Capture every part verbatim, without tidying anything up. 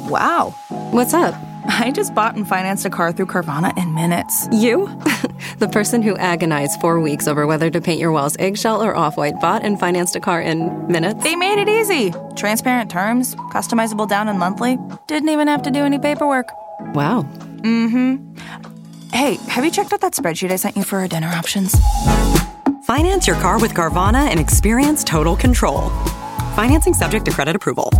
Wow. What's up? I just bought and financed a car through Carvana in minutes. You? The person who agonized four weeks over whether to paint your walls eggshell or off-white bought and financed a car in minutes? They made it easy. Transparent terms, customizable down and monthly. Didn't even have to do any paperwork. Wow. Mm-hmm. Hey, have you checked out that spreadsheet I sent you for our dinner options? Finance your car with Carvana and experience total control. Financing subject to credit approval.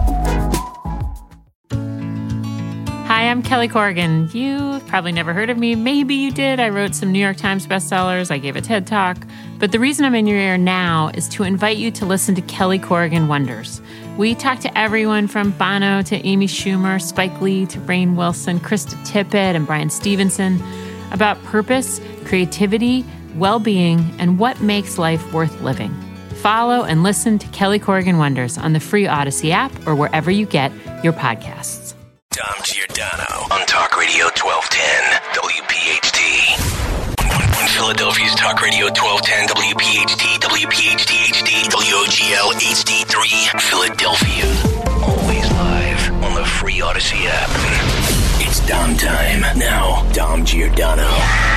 Hi, I'm Kelly Corrigan. You've probably never heard of me. Maybe you did. I wrote some New York Times bestsellers. I gave a TED Talk. But the reason I'm in your ear now is to invite you to listen to Kelly Corrigan Wonders. We talk to everyone from Bono to Amy Schumer, Spike Lee to Rainn Wilson, Krista Tippett, and Brian Stevenson about purpose, creativity, well-being, and what makes life worth living. Follow and listen to Kelly Corrigan Wonders on the free Odyssey app or wherever you get your podcasts. Dom Giordano on Talk Radio twelve ten W P H T. On Philadelphia's Talk Radio twelve ten W P H T, W P H T H D, W O G L H D three, Philadelphia. Always live on the free Odyssey app. It's Dom time. Now, Dom Giordano.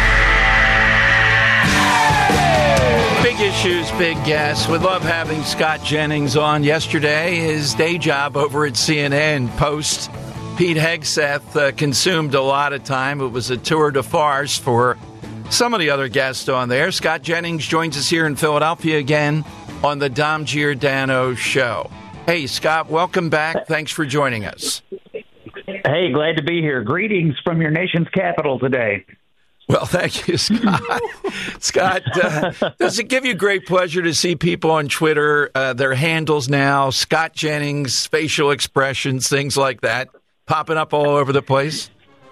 Big issues, big guests. We love having Scott Jennings on. Yesterday, his day job over at C N N Post, Pete Hegseth, uh, consumed a lot of time. It was a tour de farce for some of the other guests on there. Scott Jennings joins us here in Philadelphia again on the Dom Giordano Show. Hey, Scott, welcome back. Thanks for joining us. Hey, glad to be here. Greetings from your nation's capital today. Well, thank you, Scott. Scott, uh, does it give you great pleasure to see people on Twitter, uh, their handles now, Scott Jennings, facial expressions, things like that, popping up all over the place?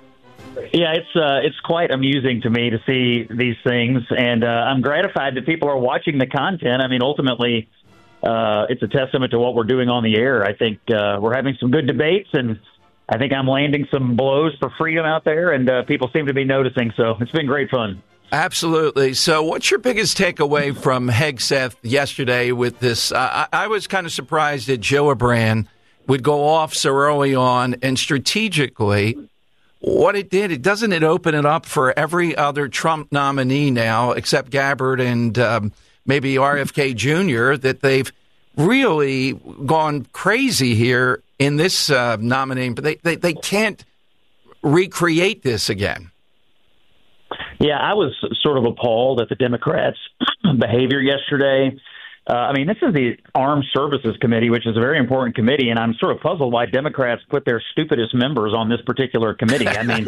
Yeah, it's uh, it's quite amusing to me to see these things, and uh, I'm gratified that people are watching the content. I mean, ultimately, uh, it's a testament to what we're doing on the air. I think uh, we're having some good debates, and I think I'm landing some blows for freedom out there, and uh, people seem to be noticing, so it's been great fun. Absolutely. So what's your biggest takeaway from Hegseth yesterday with this? Uh, I, I was kind of surprised that Gillibrand would go off so early on, and strategically, what it did, it doesn't it open it up for every other Trump nominee now, except Gabbard and um, maybe R F K Junior, that they've really gone crazy here in this uh, nominating, but they, they, they can't recreate this again. Yeah, I was sort of appalled at the Democrats' behavior yesterday. Uh, I mean, this is the Armed Services Committee, which is a very important committee, and I'm sort of puzzled why Democrats put their stupidest members on this particular committee. I mean,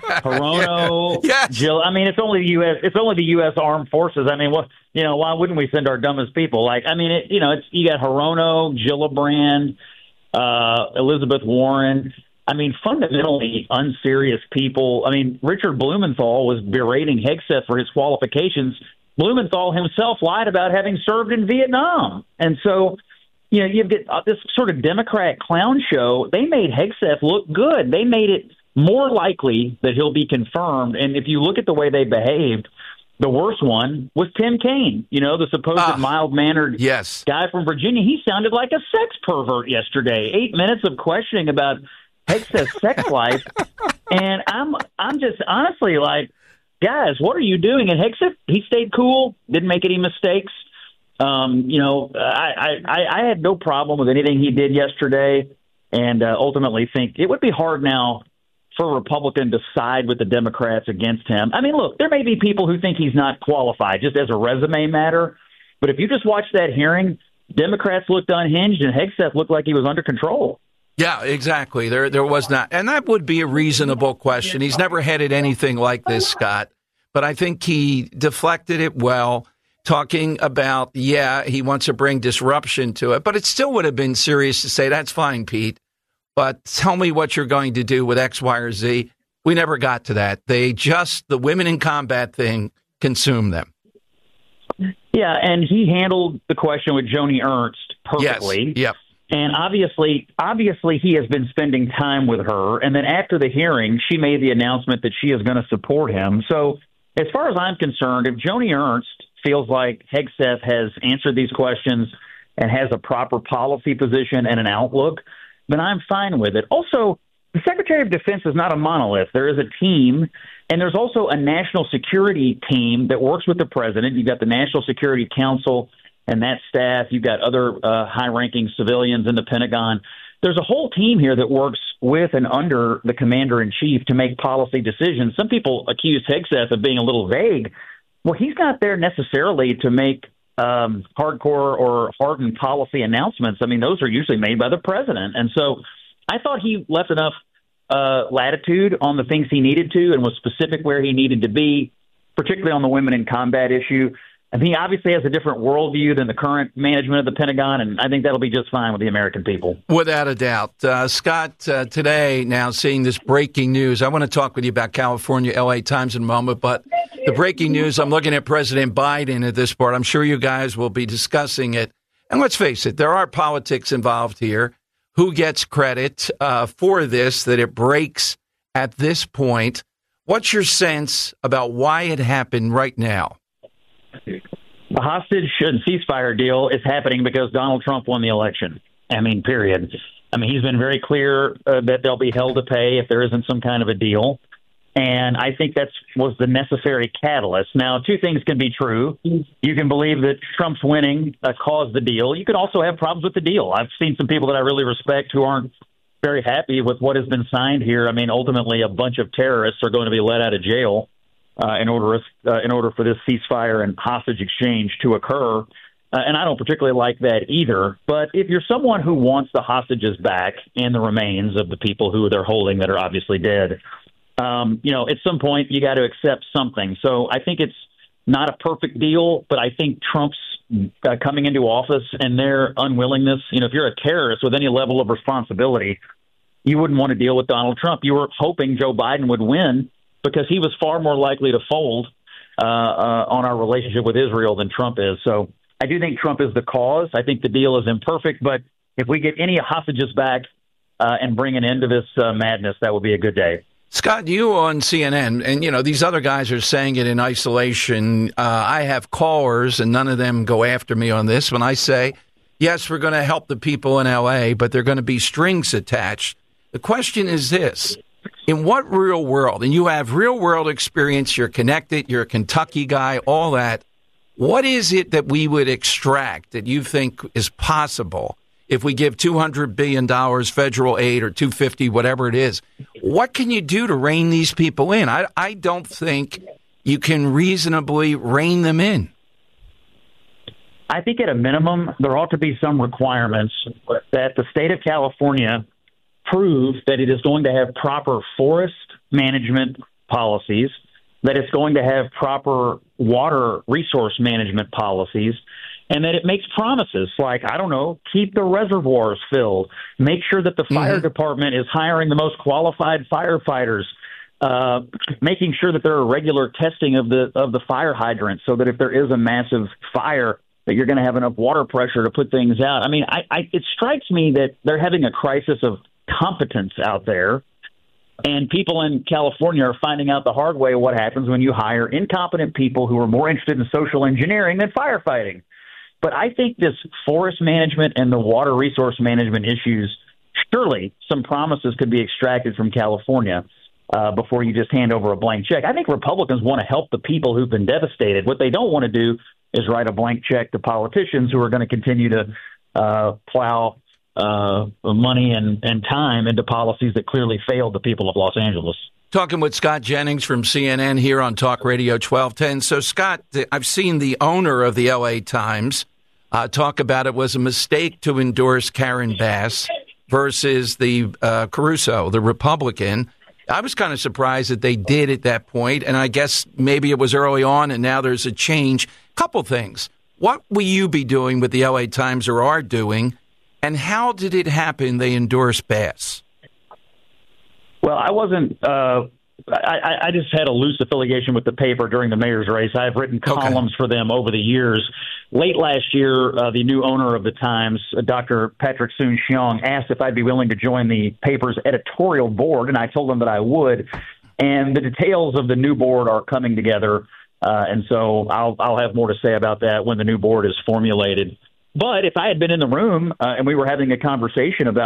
Hirono, yes. Jill. I mean, it's only the U S. It's only the U S. Armed Forces. I mean, what you know? Why wouldn't we send our dumbest people? Like, I mean, it, you know, it's you got Hirono, Gillibrand, uh, Elizabeth Warren. I mean, fundamentally unserious people. I mean, Richard Blumenthal was berating Hegseth for his qualifications. Blumenthal himself lied about having served in Vietnam. And so, you know, you get this sort of Democrat clown show. They made Hegseth look good. They made it more likely that he'll be confirmed. And if you look at the way they behaved, the worst one was Tim Kaine, you know, the supposed ah, mild-mannered yes. guy from Virginia. He sounded like a sex pervert yesterday. Eight minutes of questioning about Hegseth's sex life. And I'm I'm just honestly like, guys, what are you doing? And Hegseth, he stayed cool, didn't make any mistakes. Um, you know, I, I, I had no problem with anything he did yesterday, and uh, ultimately think it would be hard now for a Republican to side with the Democrats against him. I mean, look, there may be people who think he's not qualified just as a resume matter, but if you just watch that hearing, Democrats looked unhinged, and Hegseth looked like he was under control. Yeah, exactly. There there was not. And that would be a reasonable question. He's never headed anything like this, Scott. But I think he deflected it well, talking about, yeah, he wants to bring disruption to it. But it still would have been serious to say, that's fine, Pete, but tell me what you're going to do with X, Y, or Z. We never got to that. They just, the women in combat thing, consumed them. Yeah, and he handled the question with Joni Ernst perfectly. Yes, yep. And obviously, obviously, he has been spending time with her. And then after the hearing, she made the announcement that she is going to support him. So as far as I'm concerned, if Joni Ernst feels like Hegseth has answered these questions and has a proper policy position and an outlook, then I'm fine with it. Also, the Secretary of Defense is not a monolith. There is a team, and there's also a national security team that works with the president. You've got the National Security Council and that staff. You've got other uh, high-ranking civilians in the Pentagon. There's a whole team here that works with and under the commander-in-chief to make policy decisions. Some people accuse Hegseth of being a little vague. Well, he's not there necessarily to make um, hardcore or hardened policy announcements. I mean, those are usually made by the president. And so I thought he left enough uh, latitude on the things he needed to and was specific where he needed to be, particularly on the women in combat issue. And he obviously has a different worldview than the current management of the Pentagon, and I think that'll be just fine with the American people. Without a doubt. Uh, Scott, uh, today, now seeing this breaking news, I want to talk with you about California, L A Times in a moment, but the breaking news, I'm looking at President Biden at this part. I'm sure you guys will be discussing it. And let's face it, there are politics involved here. Who gets credit uh, for this, that it breaks at this point? What's your sense about why it happened right now? The hostage and ceasefire deal is happening because Donald Trump won the election. I mean, period. I mean, he's been very clear uh, that they'll be held to pay if there isn't some kind of a deal. And I think that was the necessary catalyst. Now, two things can be true. You can believe that Trump's winning uh, caused the deal. You can also have problems with the deal. I've seen some people that I really respect who aren't very happy with what has been signed here. I mean, ultimately, a bunch of terrorists are going to be let out of jail Uh, in order uh, in order for this ceasefire and hostage exchange to occur. Uh, and I don't particularly like that either. But if you're someone who wants the hostages back and the remains of the people who they're holding that are obviously dead, um, you know, at some point you got to accept something. So I think it's not a perfect deal, but I think Trump's uh, coming into office and their unwillingness, you know, if you're a terrorist with any level of responsibility, you wouldn't want to deal with Donald Trump. You were hoping Joe Biden would win, because he was far more likely to fold uh, uh, on our relationship with Israel than Trump is. So I do think Trump is the cause. I think the deal is imperfect, but if we get any hostages back uh, and bring an end to this uh, madness, that would be a good day. Scott, you on C N N, and, you know, these other guys are saying it in isolation. Uh, I have callers, and none of them go after me on this when I say, yes, we're going to help the people in L A, but there are going to be strings attached. The question is this. In what real world, and you have real world experience, you're connected, you're a Kentucky guy, all that, what is it that we would extract that you think is possible if we give two hundred billion dollars federal aid or two hundred fifty, whatever it is? What can you do to rein these people in? I, I don't think you can reasonably rein them in. I think at a minimum, there ought to be some requirements that the state of California prove that it is going to have proper forest management policies, that it's going to have proper water resource management policies, and that it makes promises like, I don't know, keep the reservoirs filled, make sure that the fire mm-hmm. department is hiring the most qualified firefighters, uh, making sure that there are regular testing of the of the fire hydrants so that if there is a massive fire, that you're going to have enough water pressure to put things out. I mean, I, I, it strikes me that they're having a crisis of competence out there, and people in California are finding out the hard way what happens when you hire incompetent people who are more interested in social engineering than firefighting. But I think this forest management and the water resource management issues, surely some promises could be extracted from California uh, before you just hand over a blank check. I think Republicans want to help the people who've been devastated. What they don't want to do is write a blank check to politicians who are going to continue to uh, plow Uh, money and, and time into policies that clearly failed the people of Los Angeles. Talking with Scott Jennings from C N N here on Talk Radio twelve ten. So, Scott, I've seen the owner of the L A Times uh, talk about it was a mistake to endorse Karen Bass versus the uh, Caruso, the Republican. I was kind of surprised that they did at that point, and I guess maybe it was early on and now there's a change. Couple things. What will you be doing with the L A Times or are doing? And how did it happen they endorsed Bass? Well, I wasn't uh, – I, I just had a loose affiliation with the paper during the mayor's race. I've written columns okay. for them over the years. Late last year, uh, the new owner of the Times, uh, Doctor Patrick Soon-Shiong, asked if I'd be willing to join the paper's editorial board, and I told him that I would. And the details of the new board are coming together, uh, and so I'll, I'll have more to say about that when the new board is formulated. But if I had been in the room uh, and we were having a conversation about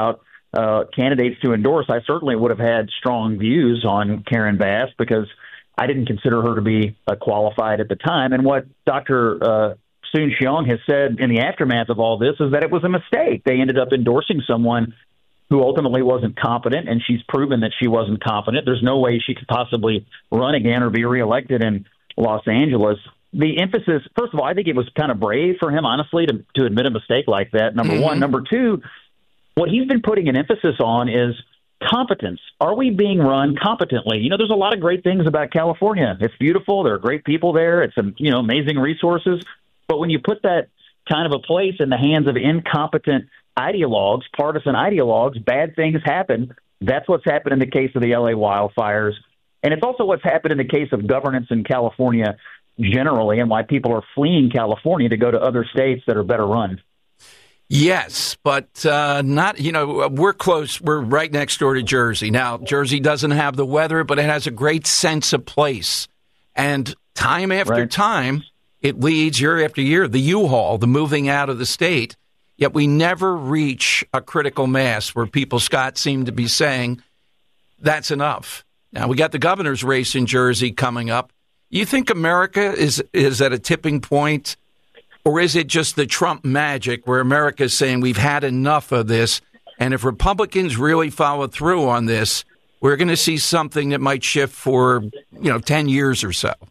uh, candidates to endorse, I certainly would have had strong views on Karen Bass because I didn't consider her to be uh, qualified at the time. And what Doctor Uh, Soon Shiong has said in the aftermath of all this is that it was a mistake. They ended up endorsing someone who ultimately wasn't competent, and she's proven that she wasn't competent. There's no way she could possibly run again or be reelected in Los Angeles. The emphasis, first of all, I think it was kind of brave for him, honestly, to, to admit a mistake like that, number mm-hmm. one. Number two, what he's been putting an emphasis on is competence. Are we being run competently? You know, there's a lot of great things about California. It's beautiful. There are great people there. It's, you know, amazing resources. But when you put that kind of a place in the hands of incompetent ideologues, partisan ideologues, bad things happen. That's what's happened in the case of the L A wildfires. And it's also what's happened in the case of governance in California generally, and why people are fleeing California to go to other states that are better run. Yes, but uh, not, you know, we're close. We're right next door to Jersey. Now, Jersey doesn't have the weather, but it has a great sense of place. And time after right. time, it leads year after year, the U-Haul, the moving out of the state. Yet we never reach a critical mass where people, Scott, seem to be saying that's enough. Now, we got the governor's race in Jersey coming up. You think America is is at a tipping point, or is it just the Trump magic where America is saying we've had enough of this, and if Republicans really follow through on this, we're going to see something that might shift for, you know, ten years or so?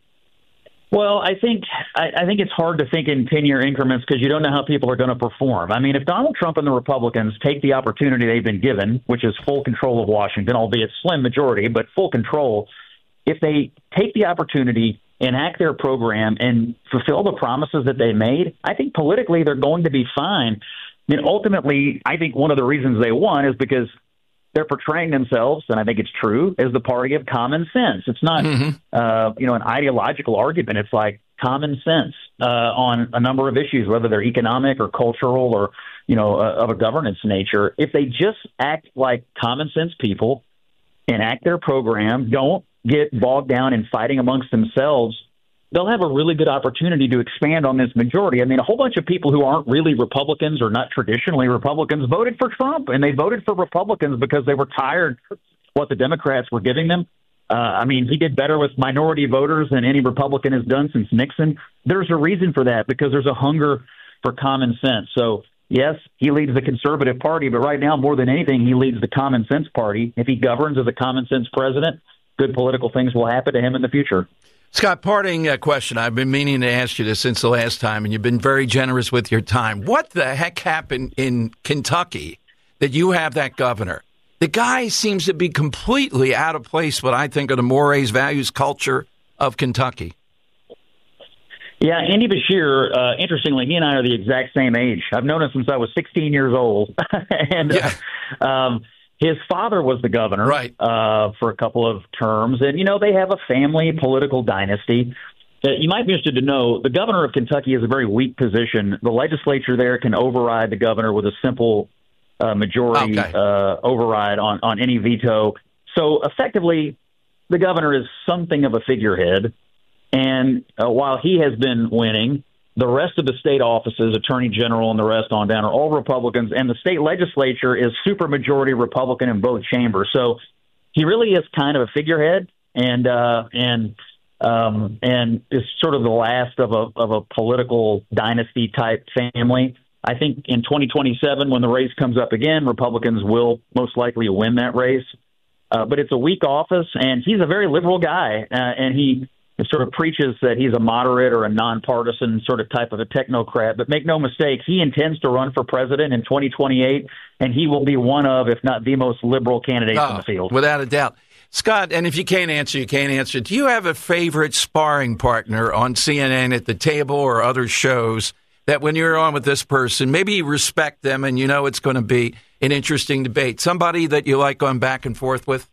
Well, I think I, I think it's hard to think in ten-year increments because you don't know how people are going to perform. I mean, if Donald Trump and the Republicans take the opportunity they've been given, which is full control of Washington, albeit slim majority, but full control, if they take the opportunity, enact their program, and fulfill the promises that they made, I think politically they're going to be fine. I mean, ultimately, I think one of the reasons they won is because they're portraying themselves, and I think it's true, as the party of common sense. It's not, mm-hmm. uh, you know, an ideological argument. It's like common sense uh, on a number of issues, whether they're economic or cultural or, you know, uh, of a governance nature. If they just act like common sense people, enact their program, don't get bogged down in fighting amongst themselves, they'll have a really good opportunity to expand on this majority. I mean, a whole bunch of people who aren't really Republicans or not traditionally Republicans voted for Trump, and they voted for Republicans because they were tired of what the Democrats were giving them. Uh, I mean, he did better with minority voters than any Republican has done since Nixon. There's a reason for that, because there's a hunger for common sense. So, yes, he leads the conservative party, but right now, more than anything, he leads the common sense party. If he governs as a common sense president, good political things will happen to him in the future. Scott, parting uh, question. I've been meaning to ask you this since the last time, and you've been very generous with your time. What the heck happened in Kentucky that you have that governor? The guy seems to be completely out of place, what I think are the mores, values, culture of Kentucky. Yeah, Andy Beshear, uh, interestingly, he and I are the exact same age. I've known him since I was sixteen years old. and yeah. uh, um His father was the governor right. uh, for a couple of terms. And, you know, they have a family political dynasty. Uh, you might be interested to know the governor of Kentucky is a very weak position. The legislature there can override the governor with a simple uh, majority okay. uh, override on, on any veto. So effectively, the governor is something of a figurehead. And uh, while he has been winning, the rest of the state offices, attorney general and the rest on down, are all Republicans, and the state legislature is supermajority Republican in both chambers. So he really is kind of a figurehead, and uh, and um, and is sort of the last of a of a political dynasty type family. I think in twenty twenty-seven, when the race comes up again, Republicans will most likely win that race. Uh, but it's a weak office, and he's a very liberal guy, uh, and he. It sort of preaches that he's a moderate or a nonpartisan sort of type of a technocrat. But make no mistake, he intends to run for president in twenty twenty-eight, and he will be one of, if not the most liberal candidates oh, in the field. Without a doubt. Scott, and if you can't answer, you can't answer. Do you have a favorite sparring partner on C N N at the table or other shows that when you're on with this person, maybe you respect them and you know it's going to be an interesting debate? Somebody that you like going back and forth with?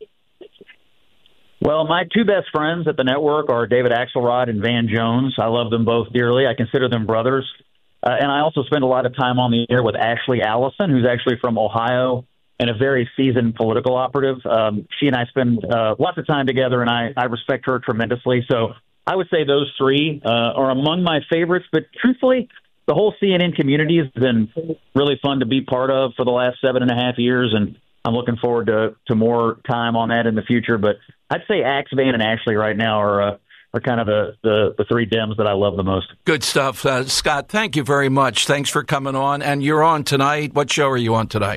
Well, my two best friends at the network are David Axelrod and Van Jones. I love them both dearly. I consider them brothers. Uh, and I also spend a lot of time on the air with Ashley Allison, who's actually from Ohio and a very seasoned political operative. Um, she and I spend uh, lots of time together, and I, I respect her tremendously. So I would say those three uh, are among my favorites. But truthfully, the whole C N N community has been really fun to be part of for the last seven and a half years, and I'm looking forward to, to more time on that in the future. But I'd say Axe, Van, and Ashley right now are uh, are kind of the, the, the three Dems that I love the most. Good stuff. Uh, Scott, thank you very much. Thanks for coming on. And you're on tonight. What show are you on tonight?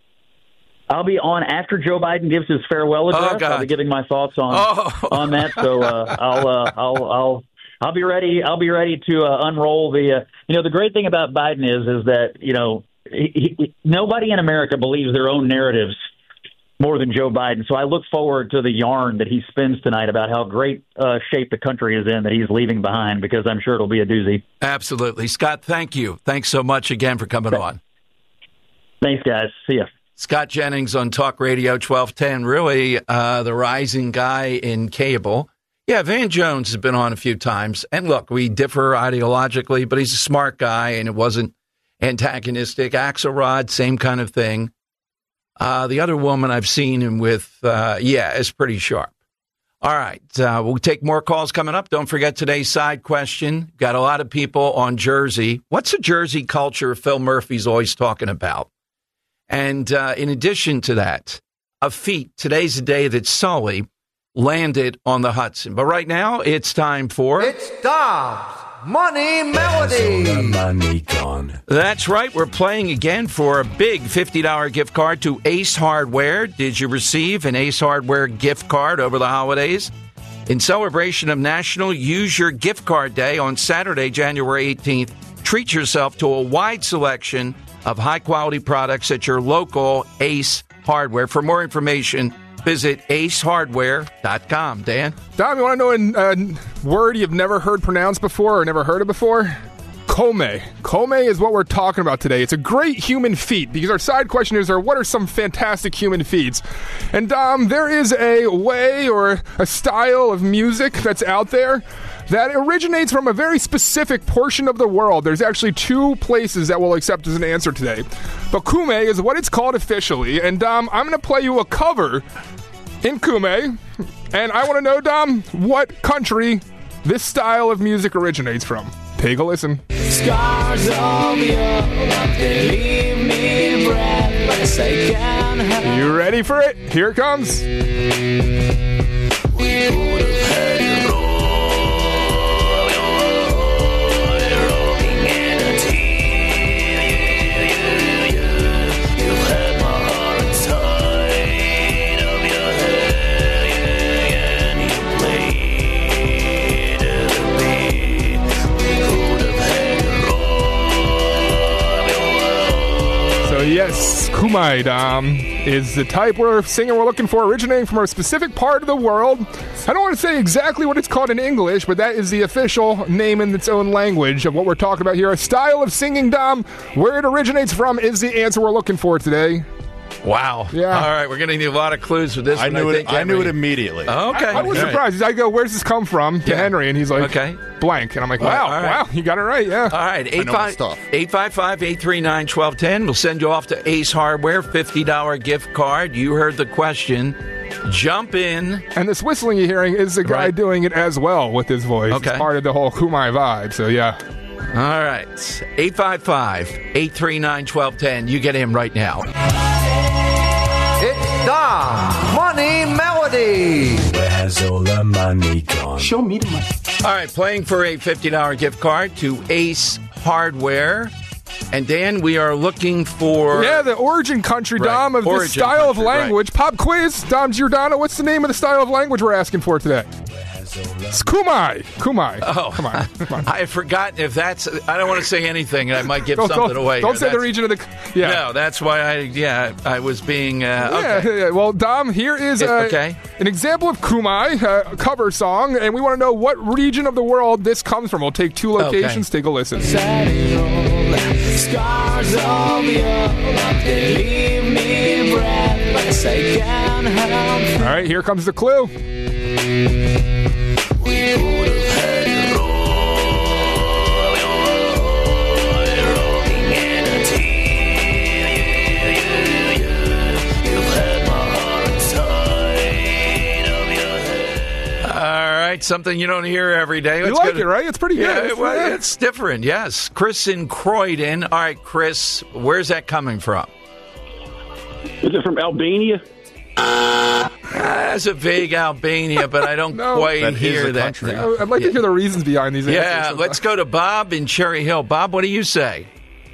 I'll be on after Joe Biden gives his farewell address. Oh, I'll be giving my thoughts on oh. on that. So uh, I'll uh, I'll I'll I'll be ready. I'll be ready to uh, unroll the. Uh, you know, the great thing about Biden is is that you know he, he, nobody in America believes their own narratives more than Joe Biden. So I look forward to the yarn that he spins tonight about how great uh, shape the country is in that he's leaving behind, because I'm sure it'll be a doozy. Absolutely. Scott, thank you. Thanks so much again for coming on. Thanks, guys. See ya. Scott Jennings on Talk Radio twelve ten, really uh, the rising guy in cable. Yeah, Van Jones has been on a few times. And look, we differ ideologically, but he's a smart guy, and it wasn't antagonistic. Axelrod, same kind of thing. Uh, the other woman I've seen him with, uh, yeah, is pretty sharp. All right, uh, we'll take more calls coming up. Don't forget today's side question. Got a lot of people on Jersey. What's the Jersey culture Phil Murphy's always talking about? And uh, in addition to that, a feat. Today's the day that Sully landed on the Hudson. But right now, it's time for... It's Dom's Money Melody. Money gone. That's right. We're playing again for a big fifty dollars gift card to Ace Hardware. Did you receive an Ace Hardware gift card over the holidays? In celebration of National Use Your Gift Card Day on Saturday, January eighteenth, treat yourself to a wide selection of high-quality products at your local Ace Hardware. For more information, visit ace hardware dot com. Dan? Dom, you want to know a uh, word you've never heard pronounced before or never heard it before? Come. Come is what we're talking about today. It's a great human feat, because our side question is, are what are some fantastic human feats? And Dom, there is a way or a style of music that's out there that originates from a very specific portion of the world. There's actually two places that we'll accept as an answer today. But Kume is what it's called officially. And Dom, I'm going to play you a cover in Kume. And I want to know, Dom, what country this style of music originates from. Take a listen. Scars of your love, they leave me breathless. I can't help. You ready for it? Here it comes. We would have had it all. Yes, Kumai, Dom, is the type of singer we're looking for, originating from a specific part of the world. I don't want to say exactly what it's called in English, but that is the official name in its own language of what we're talking about here. A style of singing, Dom, where it originates from is the answer we're looking for today. Wow. Yeah. All right, we're going to need a lot of clues for this I one. knew I it. think I Henry. knew it immediately. Oh, okay. I, I was All surprised. right. I go, where's this come from? To Yeah. Henry, and he's like, okay. blank. And I'm like, wow, all right. wow, you got it right, yeah. All right, eight five five, eight three nine, one two one zero. We'll send you off to Ace Hardware, fifty dollars gift card. You heard the question. Jump in. And this whistling you're hearing is the guy Right. doing it as well with his voice. Okay. It's part of the whole Kumai vibe, so yeah. All right, eight five five, eight three nine, one two one zero. You get him right now. It's Dom's Money Melody. Where has all the money gone? Show me the money. All right, playing for a fifty dollars gift card to Ace Hardware. And Dan, we are looking for... Yeah, the origin country, Right. Dom, of Origin this style country, of language. right. Pop quiz. Dom Giordano, what's the name of the style of language we're asking for today? It's Kumai. Kumai. Oh, come on. Come on. I have forgotten if that's... I don't want to say anything, and I might give Don't- something don't- away. don't here. say the That's- region of the- yeah. No, that's why I... Yeah, I was being... Uh, Yeah, okay. yeah, well, Dom, here is It- uh, okay. an example of Kumai, uh, a cover song, and we want to know what region of the world this comes from. We'll take two locations. Take a listen. Scars of your love, they leave me breathless. I can't help. All right, here comes the clue. We would have had it all. Rolling in a tear. You've had my heart inside of your head. All right, right, something you don't hear every day. You Let's like go to- it, right? It's pretty Yeah, good. well, Yeah. it's different, yes. Chris in Croydon. All right, Chris, where's that coming from? Is it from Albania? Uh, that's a vague Albania, but I don't No. quite That is hear a that. country. I'd like to hear the reasons behind these answers. Yeah, let's go to Bob in Cherry Hill. Bob, what do you say?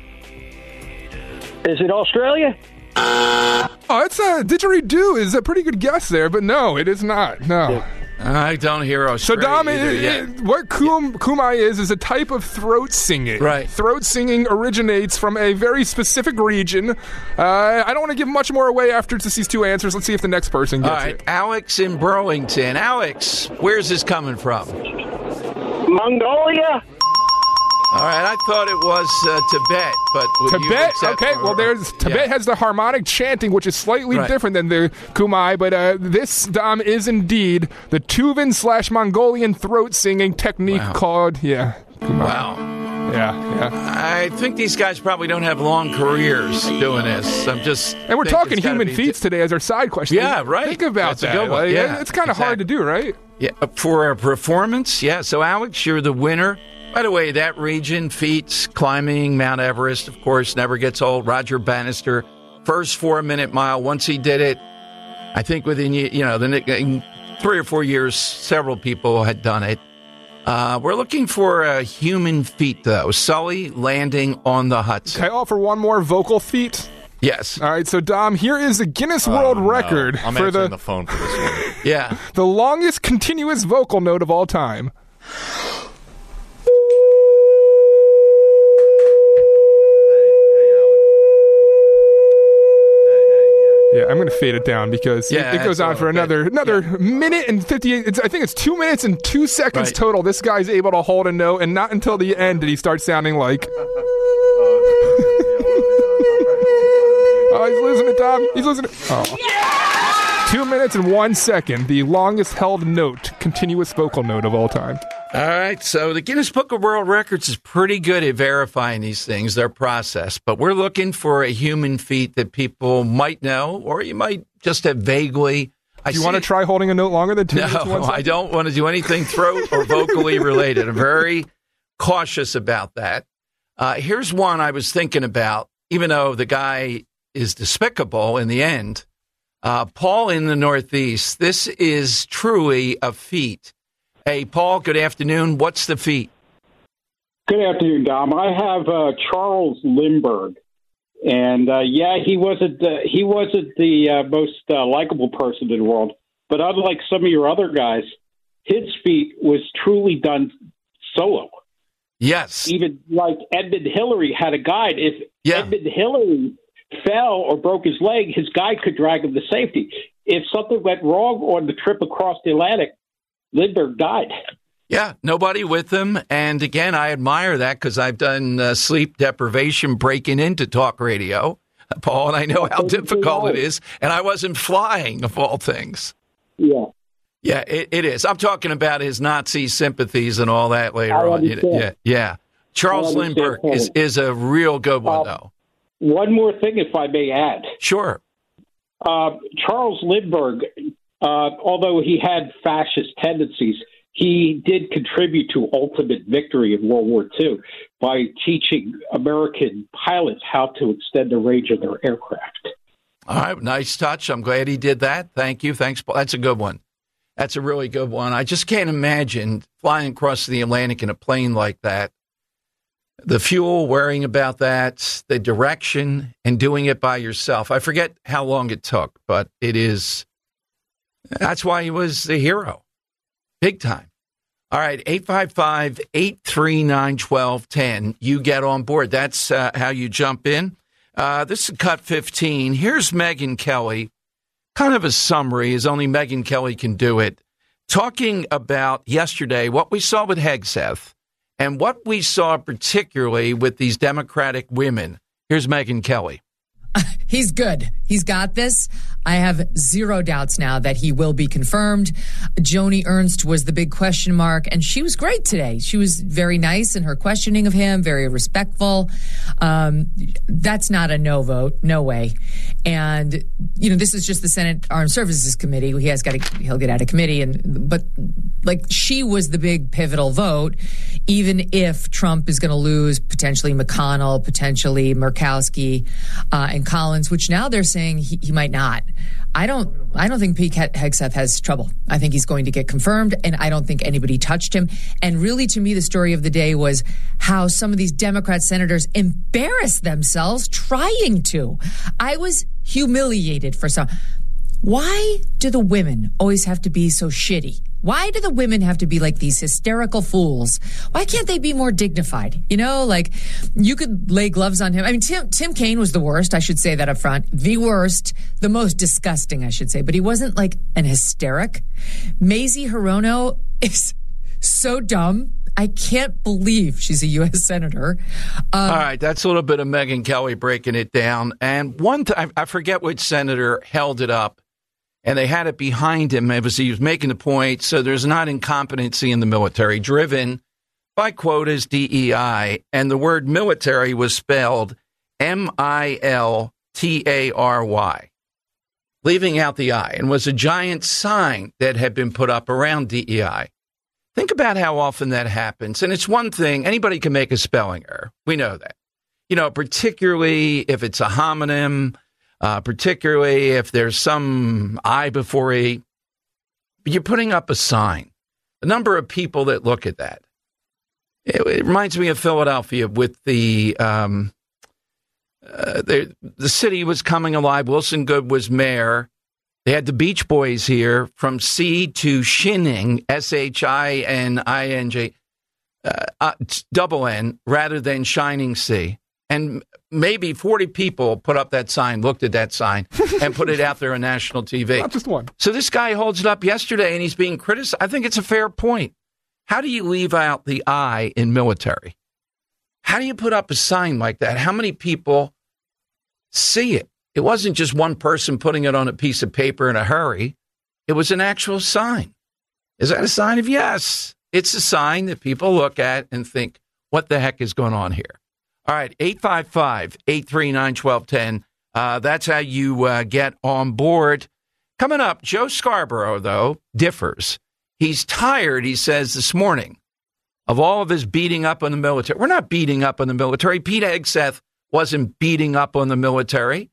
Is it Australia? Oh, it's a didgeridoo is a pretty good guess there, but no, it is not. No. I don't hear So, Australia Dom, either it- yet. it- what kum, kumai is is a type of throat singing. Right. Throat singing originates from a very specific region. Uh, I don't want to give much more away after just these two answers. Let's see if the next person All gets right, it. Alex in Burlington. Alex, where's this coming from? Mongolia? All right, I thought it was uh, Tibet, but would you Tibet. accept- Okay, well, there's Tibet Yeah. has the harmonic chanting, which is slightly Right. different than the kumai, but uh, this Dom is indeed the Tuvan slash Mongolian throat singing technique Wow. called yeah. Kumai. Wow. Yeah, yeah. I think these guys probably don't have long careers doing this. I'm just. And we're think talking it's gotta human be feats today as our side question. Yeah, right. Think about That's a that. good one. Like, Yeah, it's kind of hard to do, right? Yeah, for a performance, yeah. So, Alex, you're the winner. By the way, that region, feats, climbing Mount Everest, of course, never gets old. Roger Bannister, first four-minute mile. Once he did it, I think within, you know, the in three or four years, several people had done it. Uh, we're looking for a human feat, though. Sully landing on the Hudson. Can I offer one more vocal feat? Yes. All right, so Dom, here is the Guinness World Record I'm for answering the, the phone for this one. Yeah. the longest continuous vocal note of all time. Yeah, I'm going to fade it down because Yeah, it, it goes that's on for okay. another another minute and fifty-eight. It's, I think it's two minutes and two seconds Right. total. This guy's able to hold a note, and not until the end did he start sounding like. Oh, he's losing it, Tom. He's losing it. Oh. Two minutes and one second, the longest held note, continuous vocal note of all time. All right, so the Guinness Book of World Records is pretty good at verifying these things, their process, but we're looking for a human feat that people might know, or you might just have vaguely. I Do you want to try holding a note longer than two No, minutes and one I second? don't want to do anything throat or vocally related. I'm very cautious about that. Uh, here's one I was thinking about, even though the guy is despicable in the end. Uh, Paul in the Northeast, this is truly a feat. Hey, Paul, good afternoon. What's the feat? Good afternoon, Dom. I have uh, Charles Lindbergh, and uh, yeah, he wasn't uh, he wasn't the uh, most uh, likable person in the world. But unlike some of your other guys, his feat was truly done solo. Yes. Even like Edmund Hillary had a guide. If Yeah. Edmund Hillary fell or broke his leg, his guide could drag him to safety. If something went wrong on the trip across the Atlantic, Lindbergh died. Yeah, nobody with them. And again, I admire that because I've done uh, sleep deprivation breaking into talk radio, Paul, and I know how difficult it is. And I wasn't flying, of all things. Yeah. Yeah, it, it is. I'm talking about his Nazi sympathies and all that later I on. You- understand. Yeah, yeah. Charles I understand Lindbergh is, totally. is a real good one, Uh, though. One more thing, if I may add. Sure. Uh, Charles Lindbergh, uh, although he had fascist tendencies, he did contribute to ultimate victory in World War Two by teaching American pilots how to extend the range of their aircraft. All right, nice touch. I'm glad he did that. Thank you. Thanks, Paul. That's a good one. That's a really good one. I just can't imagine flying across the Atlantic in a plane like that. The fuel, worrying about that, the direction, and doing it by yourself. I forget how long it took, but it is. That's why he was the hero. Big time. All right, eight five five, eight three nine, one two one zero. You get on board. That's uh, how you jump in. Uh, this is Cut fifteen. Here's Megyn Kelly. Kind of a summary, as only Megyn Kelly can do it. Talking about yesterday, what we saw with Hegseth, and what we saw particularly with these Democratic women. Here's Megyn Kelly. he's good. He's got this. I have zero doubts now that he will be confirmed. Joni Ernst was the big question mark, and she was great today. She was very nice in her questioning of him, very respectful. Um, that's not a no vote, no way. And you know, this is just the Senate Armed Services Committee. He has got to, he'll get out of committee, and but like she was the big pivotal vote. Even if Trump is going to lose potentially McConnell, potentially Murkowski, uh, and Collins, which now they're saying he, he might not. I don't. I don't think Pete Hegseth has trouble. I think he's going to get confirmed, and I don't think anybody touched him. And really, to me, the story of the day was how some of these Democrat senators embarrassed themselves trying to. I was humiliated for some. Why do the women always have to be so shitty? Why do the women have to be like these hysterical fools? Why can't they be more dignified? You know, like you could lay gloves on him. I mean, Tim, Tim Kaine was the worst. I should say that up front. The worst, the most disgusting, I should say. But he wasn't like an hysteric. Mazie Hirono is so dumb. I can't believe she's a U S senator. Um, All right, that's a little bit of Megyn Kelly breaking it down. And one time, I forget which senator held it up, and they had it behind him as he was making the point. So there's not incompetency in the military, driven by quotas, D E I, and the word military was spelled M I L T A R Y, leaving out the I, and was a giant sign that had been put up around D E I. Think about how often that happens. And it's one thing, anybody can make a spelling error. We know that. You know, particularly if it's a homonym, uh, particularly if there's some I before E. But you're putting up a sign. The number of people that look at that. It, it reminds me of Philadelphia with the, um, uh, the, the city was coming alive. Wilson Goode was mayor. They had the Beach Boys here from C to Shinning, S H I N I N G, uh, uh, double N, rather than Shining C. And maybe forty people put up that sign, looked at that sign, and put it out there on national T V. Not just one. So this guy holds it up yesterday, and he's being criticized. I think it's a fair point. How do you leave out the I in military? How do you put up a sign like that? How many people see it? It wasn't just one person putting it on a piece of paper in a hurry. It was an actual sign. Is that a sign of yes? It's a sign that people look at and think, what the heck is going on here? All right, eight five five, eight three nine, one two one zero. Uh, that's how you uh, get on board. Coming up, Joe Scarborough, though, differs. He's tired, he says this morning, of all of his beating up on the military. We're not beating up on the military. Pete Hegseth wasn't beating up on the military.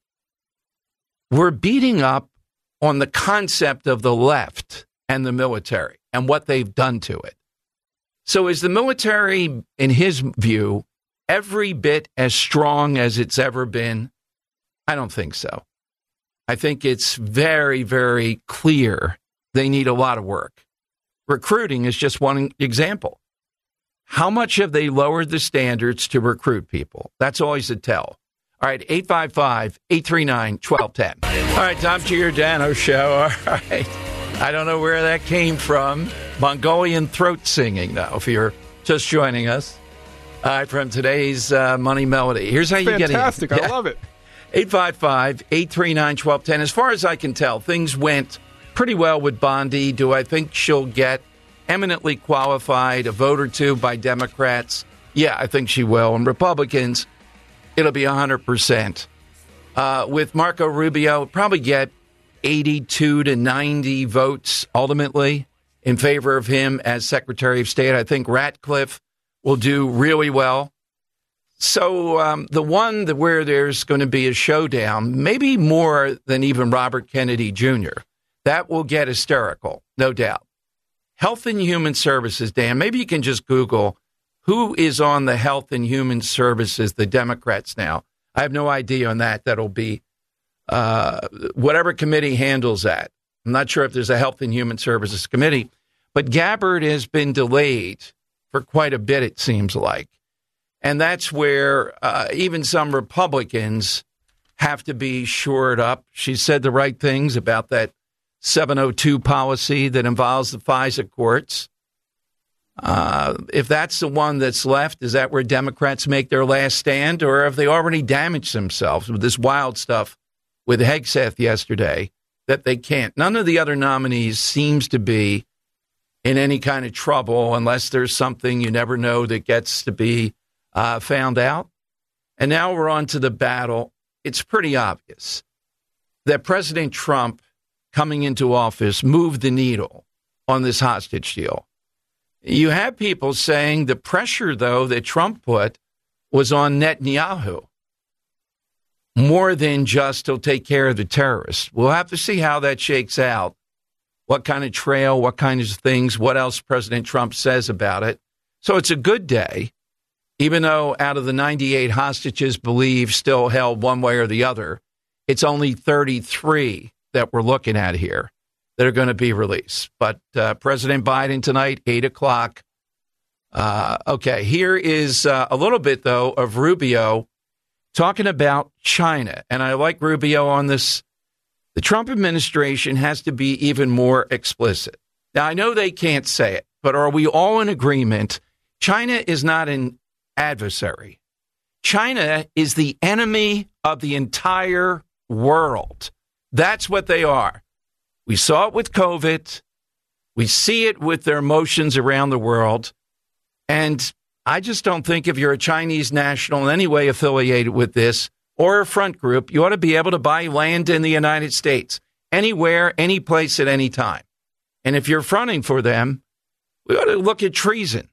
We're beating up on the concept of the left and the military and what they've done to it. So is the military, in his view, every bit as strong as it's ever been? I don't think so. I think it's very, very clear they need a lot of work. Recruiting is just one example. How much have they lowered the standards to recruit people? That's always a tell. All right, eight five five, eight three nine, one two one zero. All right, Tom Giordano Show. All right. I don't know where that came from. Mongolian throat singing, though, if you're just joining us. All right, from today's uh, Money Melody. Here's how you get in. Fantastic. I love it. eight five five, eight three nine, one two one zero. As far as I can tell, things went pretty well with Bondi. Do I think she'll get eminently qualified, a vote or two by Democrats? Yeah, I think she will. And Republicans, it'll be one hundred percent. Uh, with Marco Rubio, probably get eighty-two to ninety votes ultimately in favor of him as Secretary of State. I think Ratcliffe will do really well. So um, the one that where there's going to be a showdown, maybe more than even Robert Kennedy Junior, that will get hysterical, no doubt. Health and Human Services, Dan, maybe you can just Google who is on the Health and Human Services, the Democrats now. I have no idea on that. That'll be uh, whatever committee handles that. I'm not sure if there's a Health and Human Services committee, but Gabbard has been delayed for quite a bit, it seems like. And that's where uh, even some Republicans have to be shored up. She said the right things about that seven oh two policy that involves the FISA courts. Uh, if that's the one that's left, is that where Democrats make their last stand, or have they already damaged themselves with this wild stuff with Hegseth yesterday that they can't? None of the other nominees seems to be in any kind of trouble unless there's something you never know that gets to be uh, found out. And now we're on to the battle. It's pretty obvious that President Trump coming into office moved the needle on this hostage deal. You have people saying the pressure, though, that Trump put was on Netanyahu more than just he'll take care of the terrorists. We'll have to see how that shakes out, what kind of trail, what kinds of things, what else President Trump says about it. So it's a good day, even though out of the ninety-eight hostages believed still held one way or the other, it's only thirty-three that we're looking at here that are going to be released. But uh, President Biden tonight, eight o'clock. Uh, okay, here is uh, a little bit, though, of Rubio talking about China. And I like Rubio on this. The Trump administration has to be even more explicit. Now, I know they can't say it, but are we all in agreement? China is not an adversary. China is the enemy of the entire world. That's what they are. We saw it with COVID. We see it with their emotions around the world. And I just don't think if you're a Chinese national in any way affiliated with this or a front group, you ought to be able to buy land in the United States, anywhere, any place at any time. And if you're fronting for them, we ought to look at treason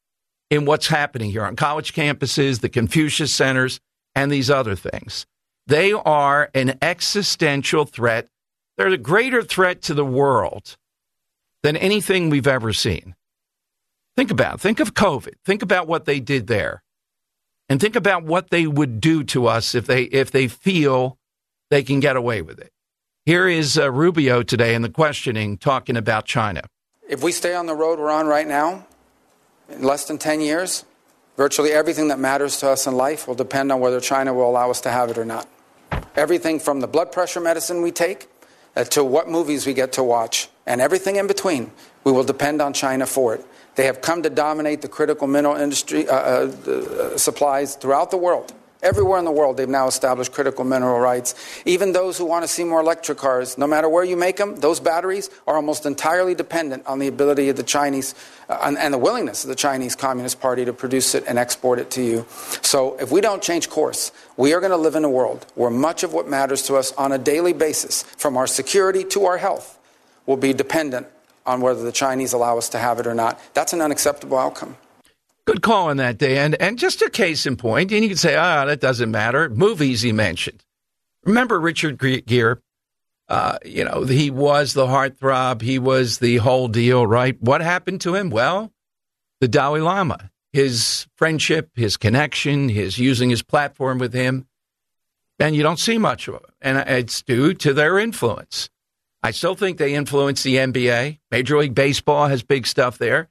in what's happening here on college campuses, the Confucius centers, and these other things. They are an existential threat. They're a greater threat to the world than anything we've ever seen. Think about it. Think of COVID. Think about what they did there. And think about what they would do to us if they if they feel they can get away with it. Here is uh, Rubio today in the questioning talking about China. If we stay on the road we're on right now, in less than ten years, virtually everything that matters to us in life will depend on whether China will allow us to have it or not. Everything from the blood pressure medicine we take uh, to what movies we get to watch, and everything in between, we will depend on China for it. They have come to dominate the critical mineral industry uh, uh, supplies throughout the world. Everywhere in the world, they've now established critical mineral rights. Even those who want to see more electric cars, no matter where you make them, those batteries are almost entirely dependent on the ability of the Chinese uh, and, and the willingness of the Chinese Communist Party to produce it and export it to you. So if we don't change course, we are going to live in a world where much of what matters to us on a daily basis, from our security to our health, will be dependent on whether the Chinese allow us to have it or not. That's an unacceptable outcome. Good call on that, Dan. And just a case in point, and you can say, ah, oh, that doesn't matter. Movies he mentioned. Remember Richard Gere? Uh, you know, he was the heartthrob. He was the whole deal, right? What happened to him? Well, the Dalai Lama, his friendship, his connection, his using his platform with him. And you don't see much of it. And it's due to their influence. I still think they influence the N B A. Major League Baseball has big stuff there.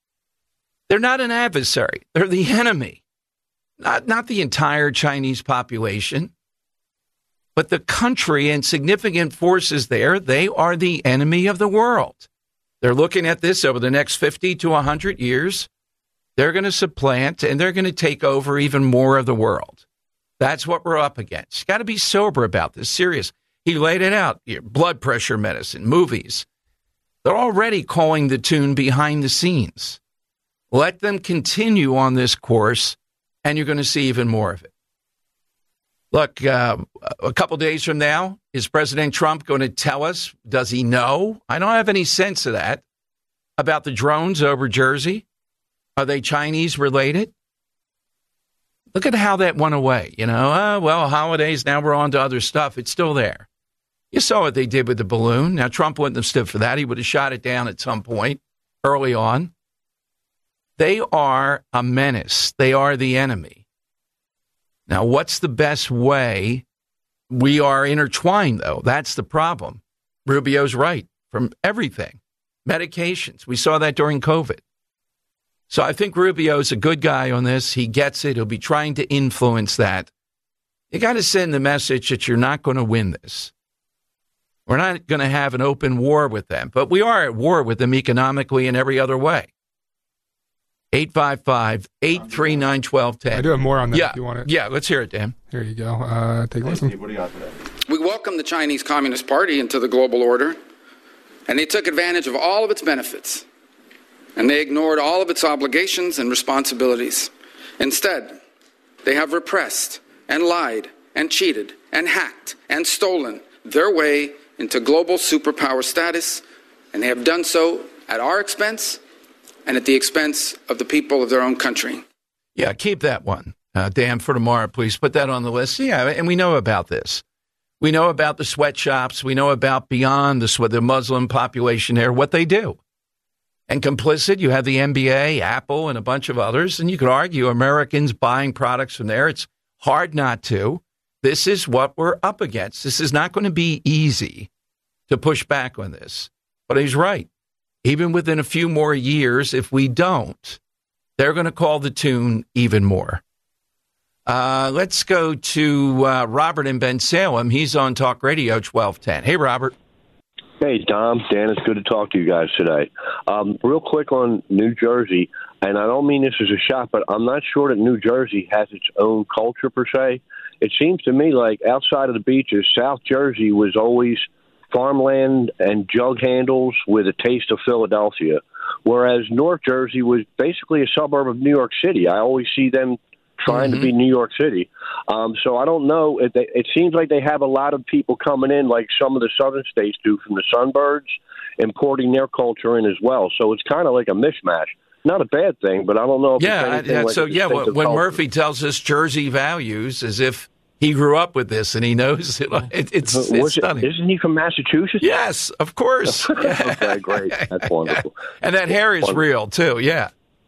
They're not an adversary. They're the enemy. Not, not the entire Chinese population, but the country and significant forces there. They are the enemy of the world. They're looking at this over the next fifty to one hundred years. They're going to supplant and they're going to take over even more of the world. That's what we're up against. You got to be sober about this, serious. He laid it out. Blood pressure medicine, movies. They're already calling the tune behind the scenes. Let them continue on this course, and you're going to see even more of it. Look, uh, a couple days from now, is President Trump going to tell us, does he know? I don't have any sense of that, about the drones over Jersey. Are they Chinese related? Look at how that went away. You know, uh, well, holidays, now we're on to other stuff. It's still there. You saw what they did with the balloon. Now, Trump wouldn't have stood for that. He would have shot it down at some point early on. They are a menace. They are the enemy. Now, what's the best way? We are intertwined, though. That's the problem. Rubio's right. From everything. Medications. We saw that during COVID. So I think Rubio's a good guy on this. He gets it. He'll be trying to influence that. You got to send the message that you're not going to win this. We're not going to have an open war with them, but we are at war with them economically and every other way. eight five five, eight three nine, one two one zero. I do have more on that yeah. if you want it. Yeah, let's hear it, Dan. Here you go. Uh, take a listen. What do you got today? We welcomed the Chinese Communist Party into the global order, and they took advantage of all of its benefits, and they ignored all of its obligations and responsibilities. Instead, they have repressed and lied and cheated and hacked and stolen their way into global superpower status, and they have done so at our expense and at the expense of the people of their own country. Yeah, keep that one, uh, Dan, for tomorrow, please. Put that on the list. Yeah, and we know about this. We know about the sweatshops. We know about beyond the, the Muslim population there, what they do. And complicit, you have the N B A, Apple, and a bunch of others. And you could argue Americans buying products from there. It's hard not to. This is what we're up against. This is not going to be easy to push back on this. But he's right. Even within a few more years, if we don't, they're going to call the tune even more. Uh, let's go to uh, Robert in Ben Salem. He's on Talk Radio twelve ten. Hey, Robert. Hey, Dom, Dan, it's good to talk to you guys today. Um, real quick on New Jersey, and I don't mean this as a shot, but I'm not sure that New Jersey has its own culture per se. It seems to me like outside of the beaches, South Jersey was always farmland and jug handles with a taste of Philadelphia, whereas North Jersey was basically a suburb of New York City. I always see them trying mm-hmm. to be New York City. Um, so I don't know. It, it seems like they have a lot of people coming in like some of the southern states do from the Sunbirds, importing their culture in as well. So it's kind of like a mishmash. Not a bad thing, but I don't know if yeah, it's anything uh, like so yeah, when, when Murphy tells us Jersey values as if he grew up with this and he knows it, it it's, it's it, stunning. Isn't he from Massachusetts? Yes, of course. Okay, great. That's wonderful. And that hair is wonderful. Real too. Yeah.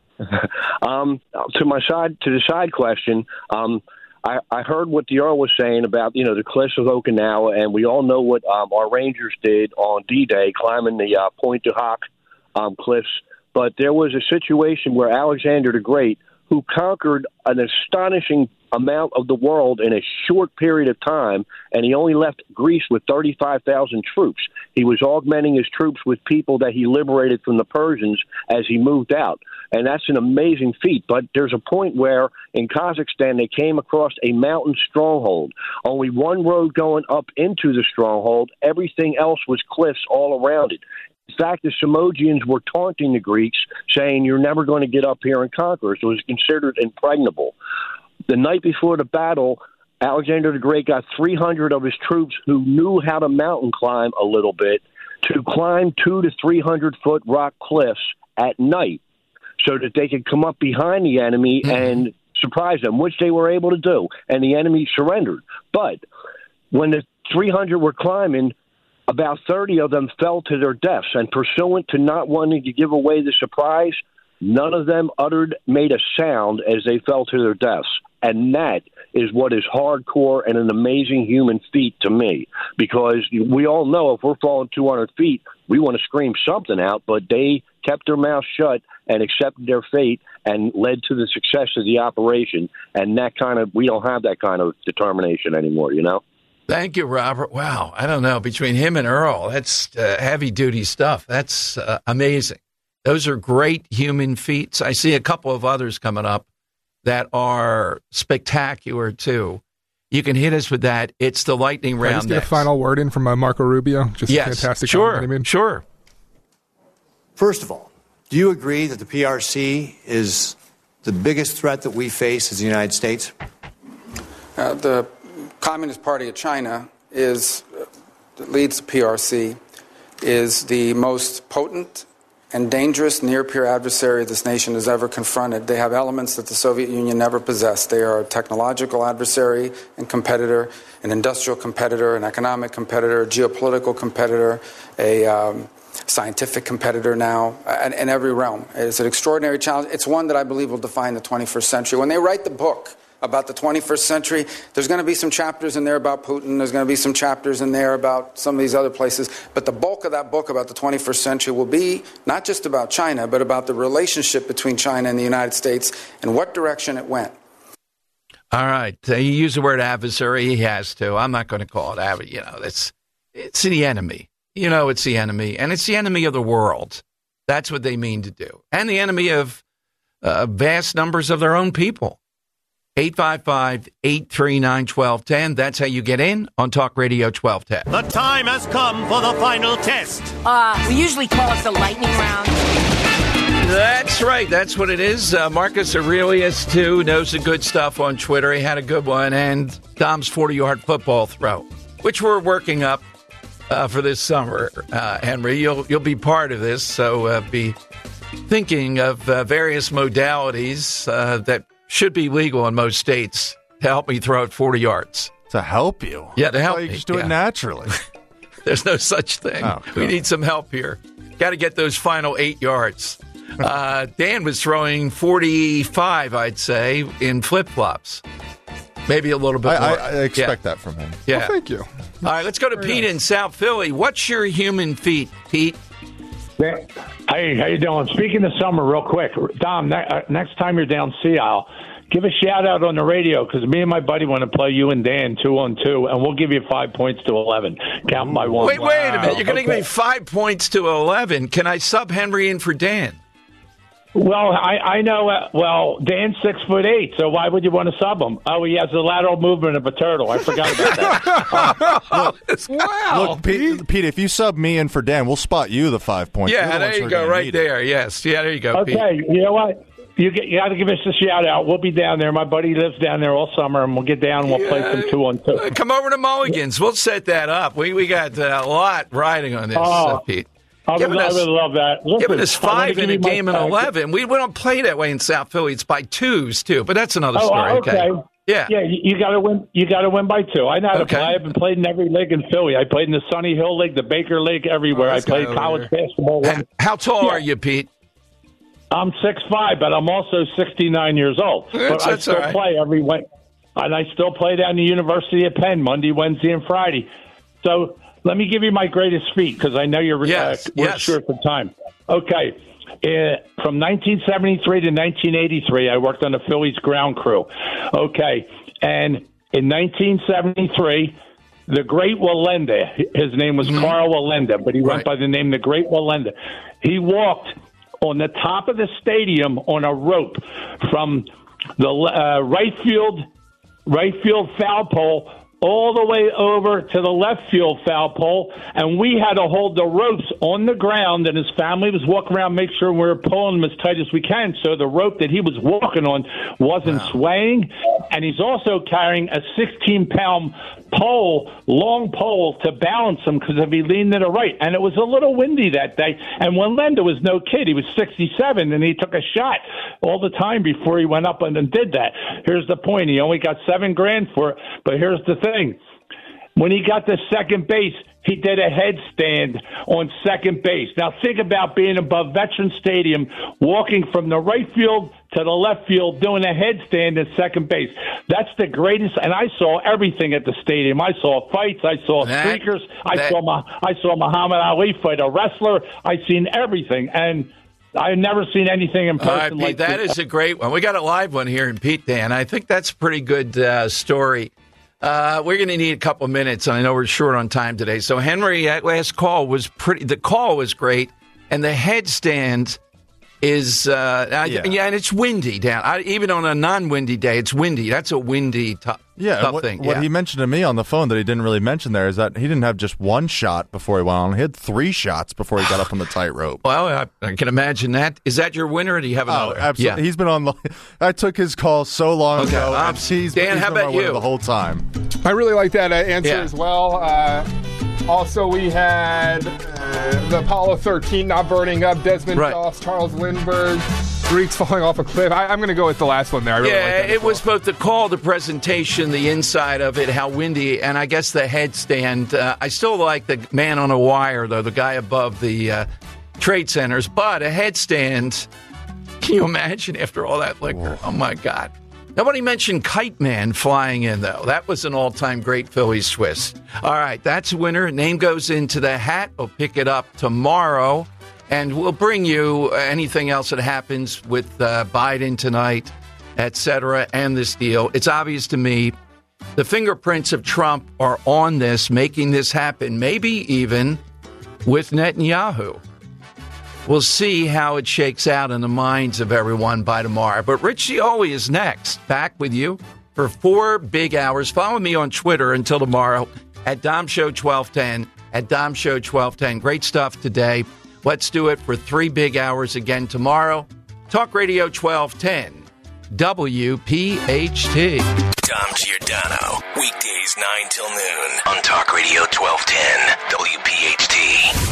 um, to my side, to the side question, um, I, I heard what the Earl was saying about, you know, the cliffs of Okinawa, and we all know what um, our Rangers did on D-Day, climbing the uh, Pointe du Hoc um, cliffs. But there was a situation where Alexander the Great, who conquered an astonishing amount of the world in a short period of time, and he only left Greece with thirty-five thousand troops. He was augmenting his troops with people that he liberated from the Persians as he moved out. And that's an amazing feat. But there's a point where in Kazakhstan they came across a mountain stronghold. Only one road going up into the stronghold. Everything else was cliffs all around it. In fact, the Samogians were taunting the Greeks, saying, you're never going to get up here and conquer us. It was considered impregnable. The night before the battle, Alexander the Great got three hundred of his troops who knew how to mountain climb a little bit to climb two to three hundred foot rock cliffs at night so that they could come up behind the enemy mm-hmm. and surprise them, which they were able to do. And the enemy surrendered. But when the three hundred were climbing, about thirty of them fell to their deaths, and pursuant to not wanting to give away the surprise, none of them uttered, made a sound as they fell to their deaths. And that is what is hardcore and an amazing human feat to me, because we all know if we're falling two hundred feet, we want to scream something out, but they kept their mouth shut and accepted their fate and led to the success of the operation. And that kind of, we don't have that kind of determination anymore, you know? Thank you, Robert. Wow. I don't know. Between him and Earl, that's uh, heavy-duty stuff. That's uh, amazing. Those are great human feats. I see a couple of others coming up that are spectacular, too. You can hit us with that. It's the lightning round. Can I just get next. A final word in from uh, Marco Rubio? Just yes, fantastic. Sure, comment, I mean. sure. First of all, do you agree that the P R C is the biggest threat that we face as the United States? Uh, the Communist Party of China is, uh, that leads the P R C, is the most potent and dangerous near-peer adversary this nation has ever confronted. They have elements that the Soviet Union never possessed. They are a technological adversary and competitor, an industrial competitor, an economic competitor, a geopolitical competitor, a um, scientific competitor now, in, in every realm. It's an extraordinary challenge. It's one that I believe will define the twenty-first century. When they write the book about the twenty-first century, there's going to be some chapters in there about Putin, there's going to be some chapters in there about some of these other places, but the bulk of that book about the twenty-first century will be not just about China, but about the relationship between China and the United States and what direction it went. All right. Uh, you use the word adversary, he has to. I'm not going to call it adversary. You know, it's, it's the enemy. You know, it's the enemy, and it's the enemy of the world. That's what they mean to do. And the enemy of uh, vast numbers of their own people. eight five five, eight three nine, one two one zero. That's how you get in on Talk Radio twelve ten. The time has come for the final test. Uh, we usually call it the lightning round. That's right. That's what it is. Uh, Marcus Aurelius, too, knows the good stuff on Twitter. He had a good one. And Dom's forty-yard football throw, which we're working up uh, for this summer. Uh, Henry, you'll you'll be part of this, so uh, be thinking of uh, various modalities uh, that should be legal in most states to help me throw it forty yards. To help you? Yeah, to help you me. just do yeah. it naturally. There's no such thing. Oh, we need some help here. Got to get those final eight yards. Uh, Dan was throwing forty-five, I'd say, in flip-flops. Maybe a little bit I, more. I, I expect yeah. that from him. Yeah. Well, thank you. All right, let's go to Very Pete nice. in South Philly. What's your human feat, Pete? Hey, how you doing? Speaking of summer, real quick, Dom. Ne- uh, next time you're down Sea Isle, give a shout out on the radio because me and my buddy want to play you and Dan two on two, and we'll give you five points to eleven. Count by one. Wait, wait a minute. You're going to okay. give me five points to eleven. Can I sub Henry in for Dan? Well, I, I know. Uh, well, Dan's six foot eight, so why would you want to sub him? Oh, he has the lateral movement of a turtle. I forgot about that. uh, look, wow, look, Pete, Pete. If you sub me in for Dan, we'll spot you the five points. Yeah, the there you go, right there. It. Yes, yeah, there you go. Okay, Pete. You know what? You get, you got to give us a shout out. We'll be down there. My buddy lives down there all summer, and we'll get down and we'll yeah. play some two on two. Come over to Mulligan's. We'll set that up. We we got uh, a lot riding on this, oh. uh, Pete. I would, us, I would love that. Listen, giving us five in a game in eleven. We, we don't play that way in South Philly. It's by twos, too. But that's another oh, story. Okay. okay. Yeah. Yeah, you, you got to win. You got to win by two. I know how okay. to play. I've been played in every league in Philly. I played in the Sunny Hill League, the Baker League, everywhere. Oh, I played college here. basketball. How, how tall yeah. are you, Pete? I'm six five, but I'm also sixty-nine years old. That's, but I that's still right. play every Wednesday. And I still play down the University of Penn Monday, Wednesday, and Friday. So let me give you my greatest feat because I know you're yes, uh, we're yes. short for time. Okay. Uh, from nineteen seventy-three to nineteen eighty-three, I worked on the Phillies ground crew. Okay. And in nineteen seventy-three, the Great Wallenda, his name was mm-hmm. Carl Wallenda, but he went right. by the name the Great Wallenda. He walked on the top of the stadium on a rope from the uh, right field right field foul pole all the way over to the left field foul pole, and we had to hold the ropes on the ground, and his family was walking around, make sure we were pulling them as tight as we can, so the rope that he was walking on wasn't wow. swaying, and he's also carrying a sixteen-pound pole, long pole, to balance him because if he leaned to the right, and it was a little windy that day, and Wallenda was no kid. He was sixty-seven, and he took a shot all the time before he went up and did that. Here's the point. He only got seven grand for it, but here's the thing. When he got to second base, he did a headstand on second base. Now think about being above Veterans Stadium, walking from the right field to the left field, doing a headstand at second base. That's the greatest, and I saw everything at the stadium. I saw fights, I saw that, streakers, I that. saw I saw Muhammad Ali fight a wrestler. I seen everything, and I've never seen anything in person All right, Pete, like that this. is a great one. We got a live one here in Pete, Dan. I think that's a pretty good uh, story. Uh, we're going to need a couple minutes, and I know we're short on time today. So, Henry, that last call was pretty. The call was great, and the headstand is uh, yeah. I, yeah, and it's windy down. I, even on a non-windy day, it's windy. That's a windy t- yeah, tough what, thing. What yeah. he mentioned to me on the phone that he didn't really mention there is that he didn't have just one shot before he went on. He had three shots before he got up on the tightrope. Well, I, I can imagine that. Is that your winner, or do you have another? Oh, absolutely. Yeah. He's been on. I took his call so long okay. ago. Um, and he's, Dan, he's how been about my winner you? The whole time. I really like that uh, answer yeah. as well. Uh, also, we had uh, the Apollo thirteen not burning up, Desmond right. Doss, Charles Lindbergh, Greeks falling off a cliff. I, I'm going to go with the last one there. I really yeah, like that it well. was both the call, the presentation, the inside of it, how windy, and I guess the headstand. Uh, I still like the man on a wire, though, the guy above the uh, trade centers. But a headstand, can you imagine after all that liquor? Whoa. Oh, my God. Nobody mentioned Kite Man flying in, though. That was an all-time great Phillies twist. All right, that's a winner. Name goes into the hat. We'll pick it up tomorrow, and we'll bring you anything else that happens with uh, Biden tonight, et cetera, and this deal. It's obvious to me the fingerprints of Trump are on this, making this happen, maybe even with Netanyahu. we'll see how it shakes out in the minds of everyone by tomorrow. But Rich Cioli is next, back with you for four big hours. Follow me on Twitter until tomorrow at Dom Show twelve ten, at Dom Show twelve ten. Great stuff today. Let's do it for three big hours again tomorrow. Talk Radio twelve ten, W P H T. Dom Giordano, weekdays nine till noon on Talk Radio twelve ten, W P H T.